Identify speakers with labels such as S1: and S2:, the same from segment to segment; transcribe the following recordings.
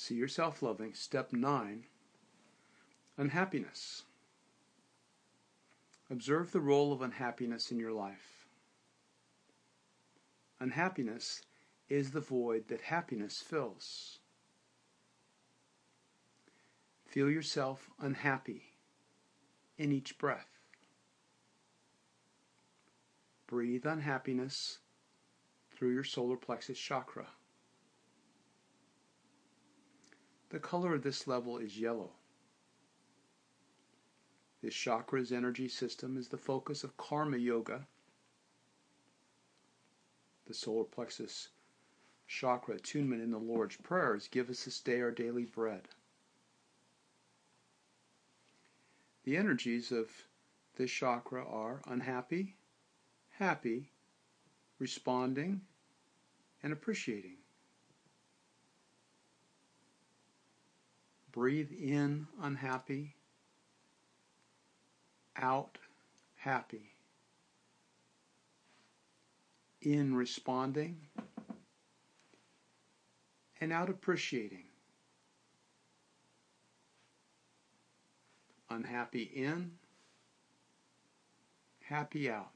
S1: See yourself loving. Step 9, unhappiness. Observe the role of unhappiness in your life. Unhappiness is the void that happiness fills. Feel yourself unhappy in each breath. Breathe unhappiness through your solar plexus chakra. The color of this level is yellow. This chakra's energy system is the focus of karma yoga. The solar plexus chakra attunement in the Lord's prayers give us this day our daily bread. The energies of this chakra are unhappy, happy, responding, and appreciating. Breathe in unhappy, out happy. In responding, and out appreciating. Unhappy in, happy out.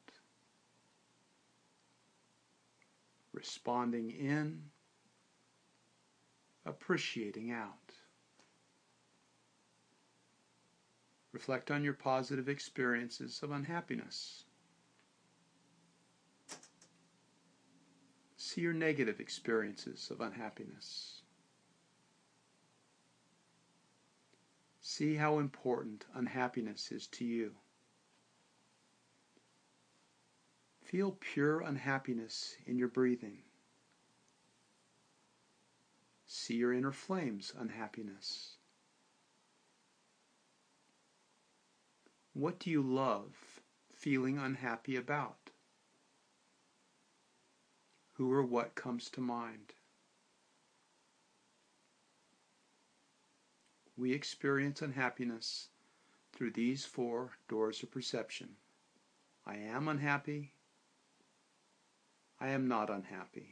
S1: Responding in, appreciating out. Reflect on your positive experiences of unhappiness. See your negative experiences of unhappiness. See how important unhappiness is to you. Feel pure unhappiness in your breathing. See your inner flames unhappiness. What do you love feeling unhappy about? Who or what comes to mind? We experience unhappiness through these 4 doors of perception. I am unhappy. I am not unhappy.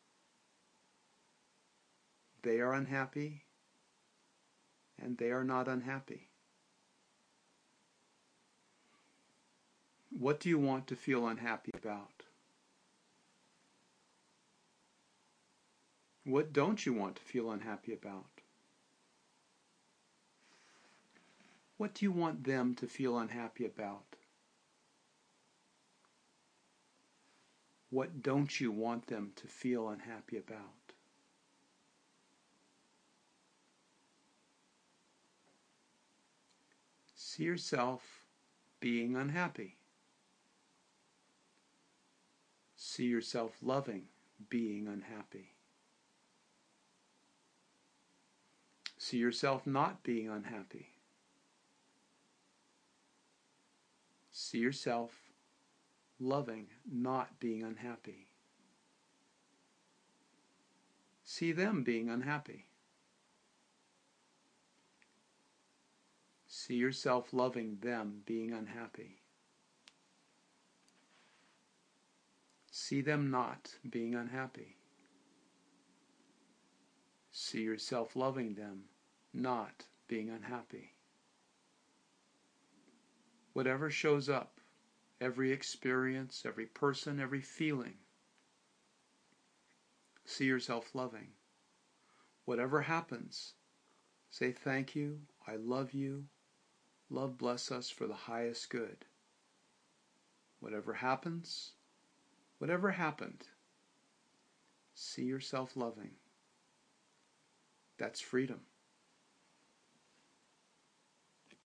S1: They are unhappy, and they are not unhappy. What do you want to feel unhappy about? What don't you want to feel unhappy about? What do you want them to feel unhappy about? What don't you want them to feel unhappy about? See yourself being unhappy. See yourself loving being unhappy. See yourself not being unhappy. See yourself loving not being unhappy. See them being unhappy. See yourself loving them being unhappy. See them not being unhappy. See yourself loving them not being unhappy. Whatever shows up, every experience, every person, every feeling, see yourself loving. Whatever happens, say thank you, I love you, love bless us for the highest good. Whatever happens, whatever happened, see yourself loving. That's freedom.